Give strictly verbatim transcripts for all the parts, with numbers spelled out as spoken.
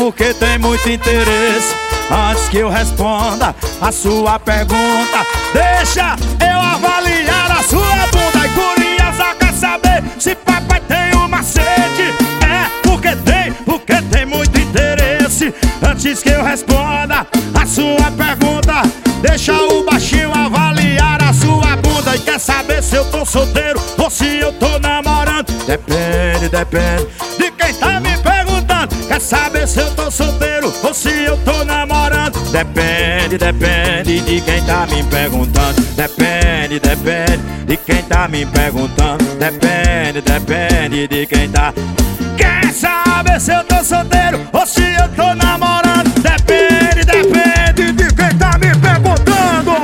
porque tem muito interesse. Antes que eu responda a sua pergunta, deixa eu avaliar a sua bunda. E curiosa quer saber se papai tem um macete. É porque tem, porque tem muito interesse. Antes que eu responda a sua pergunta, deixa o baixinho avaliar a sua bunda. E quer saber se eu tô solteiro ou se eu tô namorando? Depende, depende de quem tá me perguntando. Quer saber se eu tô solteiro ou se eu tô namorando? Depende, depende de quem tá me perguntando. Depende, depende de quem tá me perguntando. Depende, depende de quem tá. Quer saber se eu tô solteiro ou se eu tô namorando? Depende, depende de quem tá me perguntando.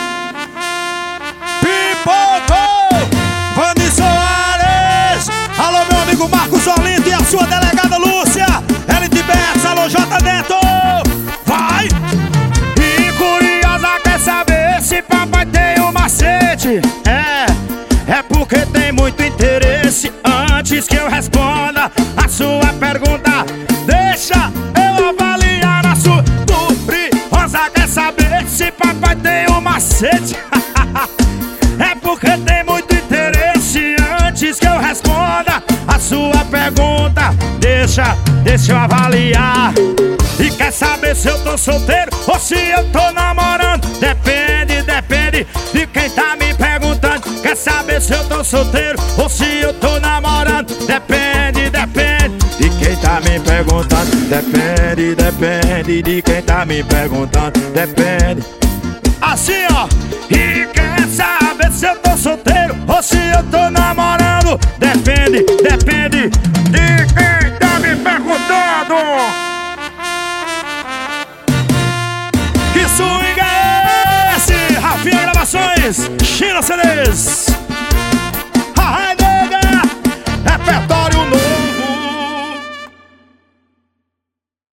Pipocou, Vani Soares. Alô, meu amigo Marcos Olinto e a sua delegada Lúcia. L T B S, alô, J Neto. Vai! E curiosa quer saber se papai tem um macete. É, é porque tem muito interesse. Antes que eu responda a sua pergunta, deixa eu avaliar a sua. Curiosa quer saber se papai tem um macete. É porque tem muito interesse. Antes que eu responda a sua pergunta, deixa, deixa eu avaliar. E quer saber se eu tô solteiro ou se eu tô namorando? Depende, depende de quem tá me perguntando. Quer saber se eu tô solteiro ou se eu tô namorando? Depende, depende de quem tá me perguntando. Depende, depende de quem tá me perguntando. Depende. Assim, ó. E quer saber se eu tô solteiro ou se eu tô namorando? Depende, depende de quem tá me perguntando. Que swing é esse? Rafinha Gravações, China C Ds.